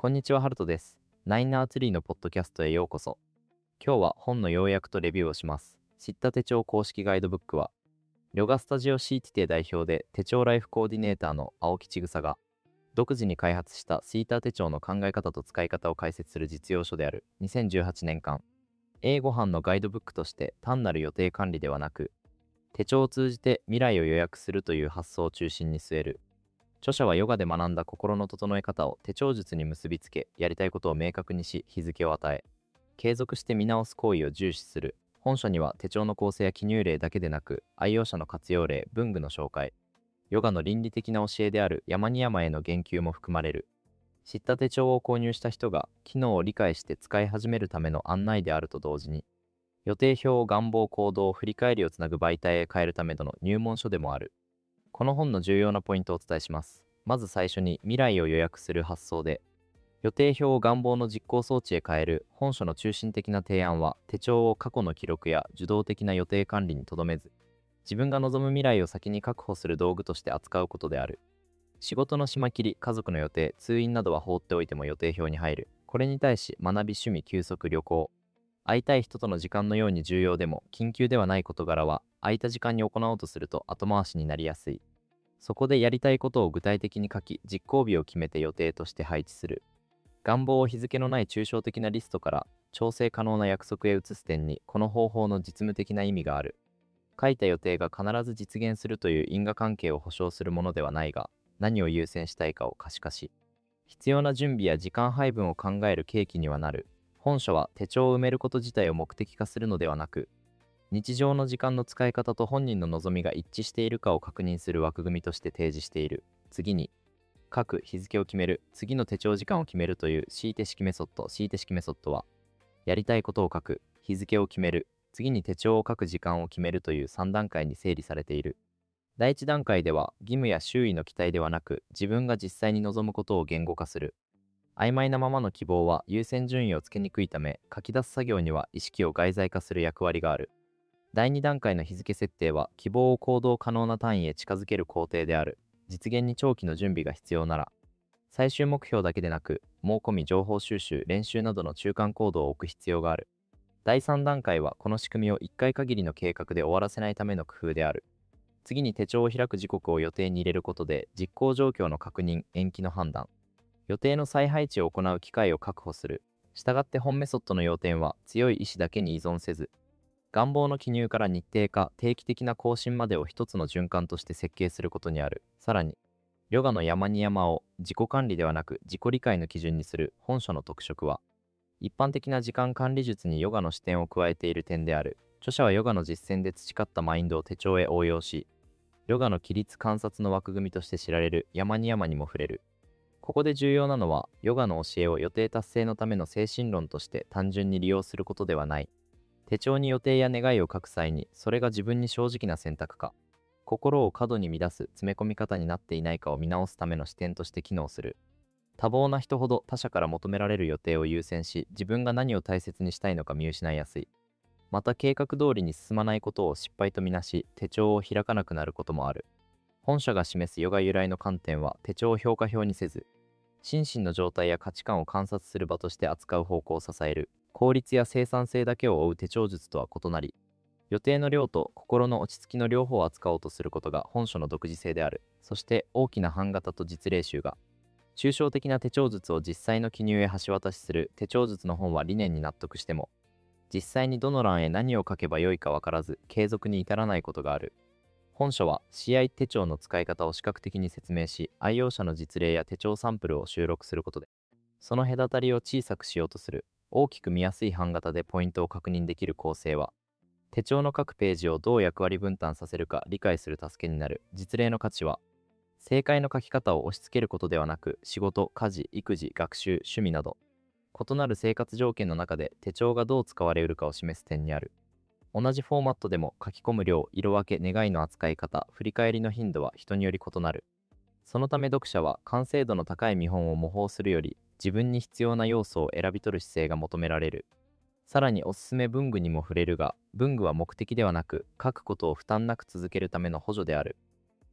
こんにちは、ハルトです。ナインナーツリーのポッドキャストへようこそ。今日は本の要約とレビューをします。知った手帳公式ガイドブックは、ヨガスタジオシーティテ代表で手帳ライフコーディネーターの青木千草が、独自に開発したシーター手帳の考え方と使い方を解説する実用書である2018年間、英語版のガイドブックとして単なる予定管理ではなく、手帳を通じて未来を予約するという発想を中心に据える。著者はヨガで学んだ心の整え方を手帳術に結びつけ、やりたいことを明確にし、日付を与え、継続して見直す行為を重視する。本書には手帳の構成や記入例だけでなく、愛用者の活用例、文具の紹介、ヨガの倫理的な教えであるヤマニヤマへの言及も含まれる。知った手帳を購入した人が機能を理解して使い始めるための案内であると同時に、予定表を願望、行動、振り返りをつなぐ媒体へ変えるための入門書でもある。この本の重要なポイントをお伝えします。まず最初に未来を予約する発想で、予定表を願望の実行装置へ変える本書の中心的な提案は、手帳を過去の記録や受動的な予定管理にとどめず、自分が望む未来を先に確保する道具として扱うことである。仕事の締め切り、家族の予定、通院などは放っておいても予定表に入る。これに対し、学び、趣味、休息、旅行、会いたい人との時間のように重要でも緊急ではない事柄は、空いた時間に行おうとすると後回しになりやすい。そこでやりたいことを具体的に書き、実行日を決めて予定として配置する。願望を日付のない抽象的なリストから調整可能な約束へ移す点に、この方法の実務的な意味がある。書いた予定が必ず実現するという因果関係を保証するものではないが、何を優先したいかを可視化し、必要な準備や時間配分を考える契機にはなる。本書は手帳を埋めること自体を目的化するのではなく、日常の時間の使い方と本人の望みが一致しているかを確認する枠組みとして提示している。次に、書く日付を決める、次の手帳時間を決めるというシーテ式メソッド。シーテ式メソッドは、やりたいことを書く、日付を決める、次に手帳を書く時間を決めるという3段階に整理されている。第1段階では、義務や周囲の期待ではなく、自分が実際に望むことを言語化する。曖昧なままの希望は優先順位をつけにくいため、書き出す作業には意識を外在化する役割がある。第2段階の日付設定は、希望を行動可能な単位へ近づける工程である。実現に長期の準備が必要なら、最終目標だけでなく、申込み、情報収集、練習などの中間行動を置く必要がある。第3段階は、この仕組みを1回限りの計画で終わらせないための工夫である。次に手帳を開く時刻を予定に入れることで、実行状況の確認、延期の判断、予定の再配置を行う機会を確保する。したがって本メソッドの要点は、強い意志だけに依存せず、願望の記入から日程化、定期的な更新までを一つの循環として設計することにある。さらに、ヨガの山に山を自己管理ではなく自己理解の基準にする本書の特色は、一般的な時間管理術にヨガの視点を加えている点である。著者はヨガの実践で培ったマインドを手帳へ応用し、ヨガの規律観察の枠組みとして知られる山に山にも触れる。ここで重要なのは、ヨガの教えを予定達成のための精神論として単純に利用することではない。手帳に予定や願いを書く際に、それが自分に正直な選択か、心を過度に乱す詰め込み方になっていないかを見直すための視点として機能する。多忙な人ほど他者から求められる予定を優先し、自分が何を大切にしたいのか見失いやすい。また計画通りに進まないことを失敗とみなし、手帳を開かなくなることもある。本書が示すヨガ由来の観点は、手帳を評価表にせず、心身の状態や価値観を観察する場として扱う方向を支える。効率や生産性だけを追う手帳術とは異なり、予定の量と心の落ち着きの両方を扱おうとすることが本書の独自性である。そして大きな版型と実例集が、抽象的な手帳術を実際の記入へ橋渡しする手帳術の本は理念に納得しても、実際にどの欄へ何を書けばよいか分からず、継続に至らないことがある。本書は CI 手帳の使い方を視覚的に説明し、愛用者の実例や手帳サンプルを収録することで、その隔たりを小さくしようとする。大きく見やすい版型でポイントを確認できる構成は、手帳の各ページをどう役割分担させるか理解する助けになる。実例の価値は、正解の書き方を押し付けることではなく、仕事、家事、育児、学習、趣味など、異なる生活条件の中で手帳がどう使われるかを示す点にある。同じフォーマットでも書き込む量、色分け、願いの扱い方、振り返りの頻度は人により異なる。そのため読者は完成度の高い見本を模倣するより、自分に必要な要素を選び取る姿勢が求められる。さらにおすすめ文具にも触れるが、文具は目的ではなく、書くことを負担なく続けるための補助である。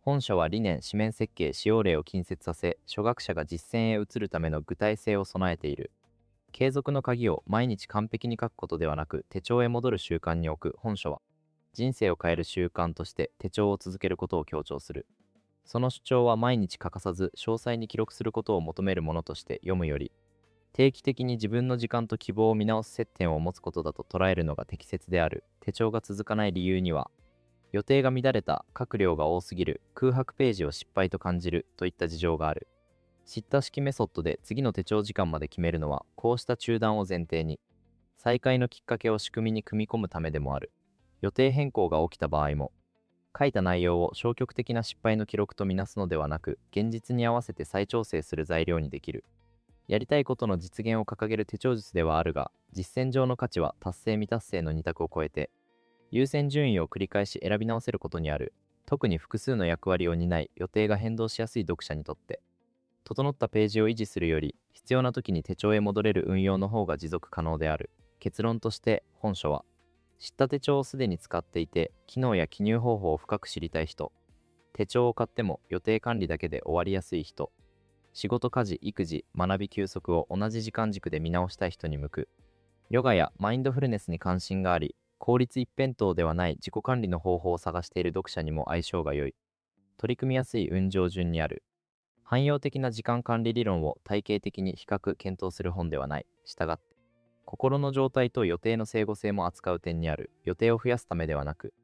本書は理念、紙面設計、使用例を近接させ、初学者が実践へ移るための具体性を備えている。継続の鍵を毎日完璧に書くことではなく、手帳へ戻る習慣に置く本書は、人生を変える習慣として手帳を続けることを強調する。その主張は毎日欠かさず詳細に記録することを求めるものとして読むより、定期的に自分の時間と希望を見直す接点を持つことだと捉えるのが適切である。手帳が続かない理由には、予定が乱れた、書く量が多すぎる、空白ページを失敗と感じるといった事情がある。知った式メソッドで次の手帳時間まで決めるのは、こうした中断を前提に、再開のきっかけを仕組みに組み込むためでもある。予定変更が起きた場合も、書いた内容を消極的な失敗の記録とみなすのではなく、現実に合わせて再調整する材料にできる。やりたいことの実現を掲げる手帳術ではあるが、実践上の価値は達成未達成の二択を超えて、優先順位を繰り返し選び直せることにある。特に複数の役割を担い、予定が変動しやすい読者にとって、整ったページを維持するより、必要な時に手帳へ戻れる運用の方が持続可能である。結論として、本書は、知った手帳をすでに使っていて、機能や記入方法を深く知りたい人、手帳を買っても予定管理だけで終わりやすい人、仕事、家事、育児、学び、休息を同じ時間軸で見直したい人に向く。ヨガやマインドフルネスに関心があり、効率一辺倒ではない自己管理の方法を探している読者にも相性が良い。取り組みやすい運上順にある。汎用的な時間管理理論を体系的に比較検討する本ではない。したがって、心の状態と予定の整合性も扱う点にある。予定を増やすためではなく、